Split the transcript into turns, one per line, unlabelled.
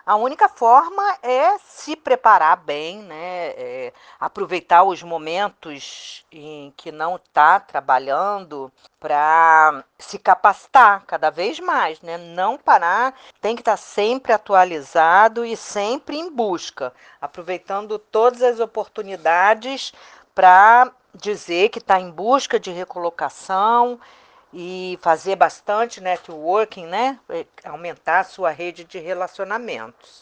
A única forma é se preparar bem, né? Aproveitar os momentos em que não está trabalhando para se capacitar cada vez mais, né? Não parar, tem que estar sempre atualizado e sempre em busca, aproveitando todas as oportunidades para dizer que está em busca de recolocação e fazer bastante networking, né? Aumentar a sua rede de relacionamentos.